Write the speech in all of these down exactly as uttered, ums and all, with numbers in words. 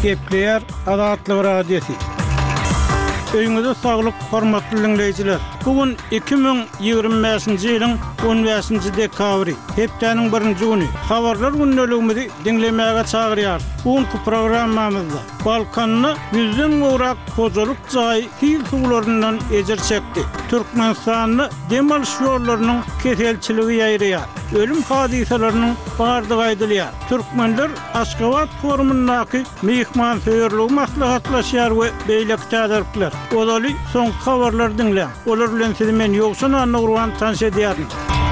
Gepleyer Adatlyk radiosi. Öýüňizde saglyk, hormatly dinleýijiler. Bugün iki bin ýygrimi beşinji ýylyň on beşinji dekabry, hepdeniň birinji güni. Habarlar günneligimizi dinlemäge çagyrýar. Bugünkü programmamyzda Balkanyny yüzden gorak hojalyk jaý hil suwlaryndan ejer çekdi. Türkmenistanyny demaliş ýollarynyň keselçiligi ýaýrýar. Ölüm hadiselerini bardyg aýdylýar. Türkmenler Aşgabat forumundaky mehmansewerligi maslahatlaşýar we beýleki täderikler. Olaly soň habarlar dinle. Olar bilen sizi men ýoksun anlagurwan tanış edýärim.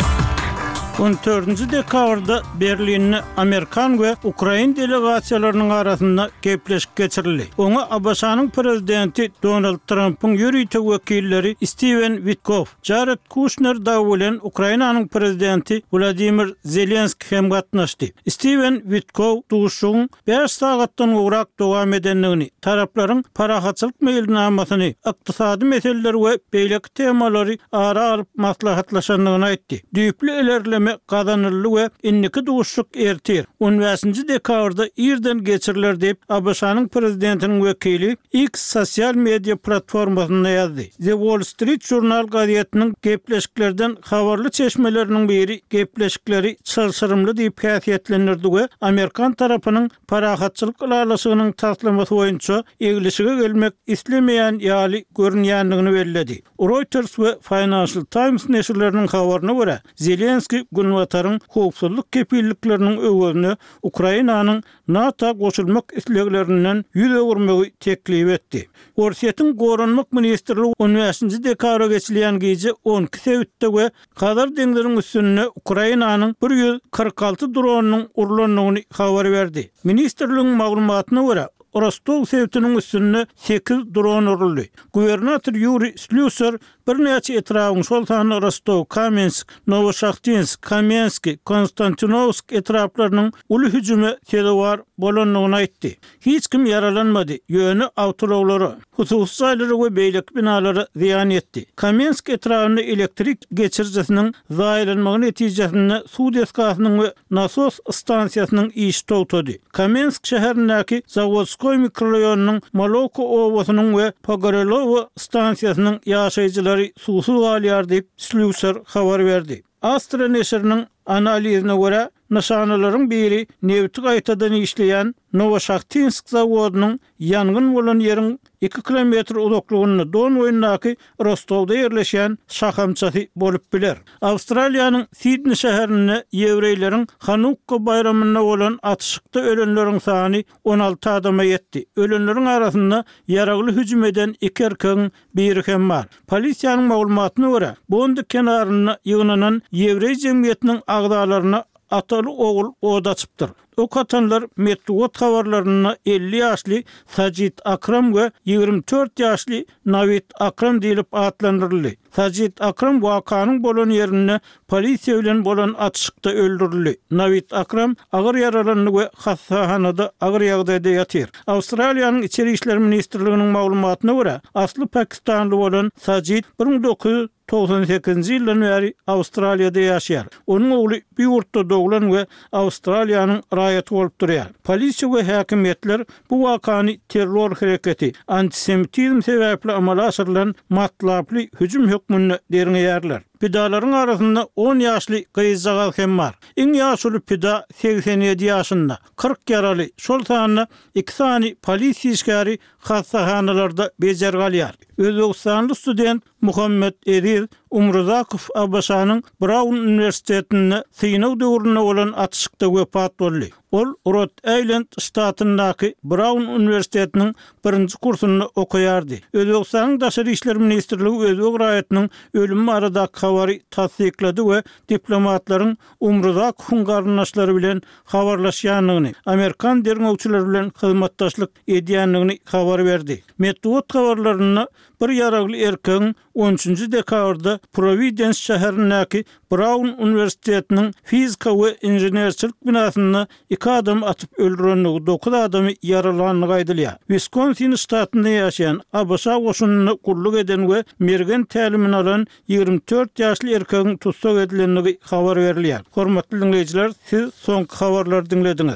on dördünji dekabrda Berlin'de Amerikan we Ukraina delegasiýalarynyň arasynda gepleşik geçirildi. Oňa A B S-nyň prezidenti Donald Trump'yň ýürüýtek wekilleri Steven Witkoff, Jared Kushner da bilen Ukrainanyň prezidenti Vladimir Zelenski hem gatnaşdy. Steven Witkoff duşuň beş sagatdan gorak dowam edenligini, taraplaryň parahatçylyk meýilnamasyny, ykdysady meseleleri we beýleki temalary ara alyp maslahatlaşanlygyny aýtdy. Düýpli ilerleme kazanırlı we inniki duşuk ertir. on beşinji dekabrda irden geçiriler deyip A B S-nyň prezidentiniň wekili X sosial media platformasynda ýazdy. The Wall Street Journal gazetiniň gepleşiklerden habarly çeşmeleriniň biri gepleşikleri çylşyrymly diýip häsiýetlendirdi we Amerikan tarapynyň parahatçylyk ulasynyň taslamasy boýunça egilişige gelmek islemeýän ýaly görünýändigini bellädi. Reuters we Financial Times neşirleriniň habaryna görä, Zelenski Günwatarın howpsuzlyk kepillikleriniň öwrüne Ukrainanyň NATO goşulmak isleklerinden ýüze gurmagy teklip etdi. Gorsiýetiň Goranmak ministrligi on beşinji dekabra geçilýän gece on iki sebitde we Hazar deňleriň üstüne Ukrainanyň bir ýüz kırk alty dronunyň urulanyny habar berdi. Ministrligiň maglumatyna görä, Rostov sebitiniň üstüne sekiz dron uruldy. Gubernator Yuri Slusar bir näçe etrawyň şol sany Rostov, Kamensk, Novoshakhtinsk, Kamenski, Konstantinovsk etraplarynyň uly hüjüme sebäp bolanlygyny aýtdy. Hiç kim yaralanmady. Ýöne awtolawlary, hususy saýlary we beýleki binalary ziýan etdi. Kamensk etrafynda elektrik geçirjesiniň zaýlanmagy netijesinde suw deskasynyň we nasos stansiýasynyň iş togtady. Kamensk şäherindäki Zavodskoy mikroraýonynyň Maloko owasynyň we Pogorelovo stansiýasynyň ýaşaýjylary suwsuz galýar diýip Slusar habar berdi. Astra neşiriniň analizine görä, nişanalaryň biri newti gaýtadan işleýän Novoshakhtinsk zawodynyň ýangyn bolan ýeriň iki kilometr uzaklygyny don boýundaky Rostovda ýerleşýän şahamçasy bolup biler. Awstraliýanyň Sydney şäherinde ýewreýleriň Hanukka bayramyna bolan atışykda ölenleriň sany on alty adama ýetdi. Ölenleriň arasynda ýaragly hüjüm eden iki erkegiň biri hem bar. Polisiýanyň maglumatyna görä, bondy kenaryna ýygnanan ýewreý jemgyýetiniň agdalaryna ataly ogul oda açypdyr. O katanlar Medwot habarlaryna elli ýaşly Sajid Akram we ýygrimi dört ýaşly Navid Akram diýilip atlandyryldy. Sajid Akram wakanyň bolan ýerine polisiýa bilen bolan atışykda öldürildi. Navid Akram agyr yaralandy we hastahanada agyr ýagdaýda ýatyr. Awstraliýanyň içeri işler ministrliginiň maglumatyna görä, asly Pakistanly bolan Sajid bir ming dokuz ýüz togson sekizinji ýyldan beri Awstraliýada ýaşaýar. Onuň ogly bir ýurtda doglan we Awstraliýanyň raýaty bolup durýar. Polisiýa we häkimetler bu wakany terror hereketi, antisemitizm sebäpli amala aşyrylan matlaply hüjüm hökmüne derňeýärler. Pidalaryň arasynda on ýaşly gyýyzjagal hem bar. Iň ýaşly pida seksen ýedi ýaşynda, kırk ýaraly. Şol sany iki sany polisiýa işgäri hastahanalarda bejer galýar. Özbegistanly student Muhammed Ediz Umruzakow A B S-nyň Brown Universitetinde synaw döwrüne bolan atışykda wepat boldy. Ol Rhode Island ştatyndaky Brown Universitetiniň birinji kursunda okuýardy. Özbegistanyň Daşary işler ministrligi özbeg raýatynyň ölümi aradaky habary tasdiklady we diplomatlaryň Umruzakowyň garnaşlary bilen habarlaşýanlygyny, Amerikan derňewçiler bilen hyzmatdaşlyk edýänligini habar berdi. Medwot habarlaryna bir ýaragly erkegiň on üçinji dekabrda Providence şäherindäki Brown Universitetiniň fizika we inženerçilik binasynda iki adam atyp öldürenligi, dokuz adamy yaralanlygy aýdylýar. Wisconsin ştatynda ýaşaýan A B S goşunyny gulluk eden we mergen tälimini alan ýygrimi dört ýaşly erkegiň tutsak edilenligi habar berilýär. Hormatly dinleýijiler, siz soňky habarlary dinlediňiz.